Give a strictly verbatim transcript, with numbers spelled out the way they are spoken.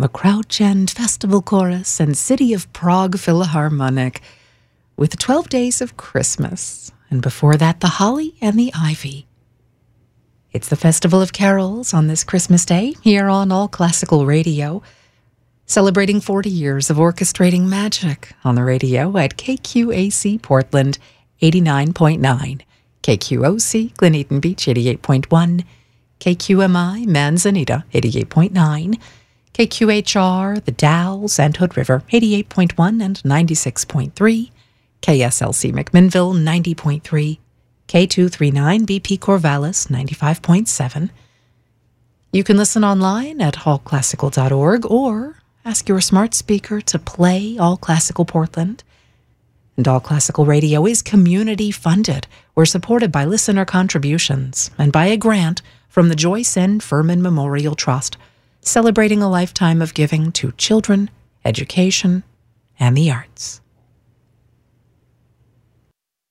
the Crouch End Festival Chorus and City of Prague Philharmonic with twelve Days of Christmas, and before that, The Holly and the Ivy. It's the Festival of Carols on this Christmas Day here on All Classical Radio, celebrating forty years of orchestrating magic on the radio at K Q A C Portland eighty-nine point nine, K Q O C Gleneyton Beach eighty-eight point one, K Q M I Manzanita eighty-eight point nine, K Q H R The Dalles and Hood River eighty-eight point one and ninety-six point three, K S L C McMinnville ninety point three, K two thirty-nine B P Corvallis ninety-five point seven. You can listen online at all classical dot org or ask your smart speaker to play All Classical Portland. And All Classical Radio is community funded. We're supported by listener contributions and by a grant from the Joyce N. Furman Memorial Trust, celebrating a lifetime of giving to children, education, and the arts.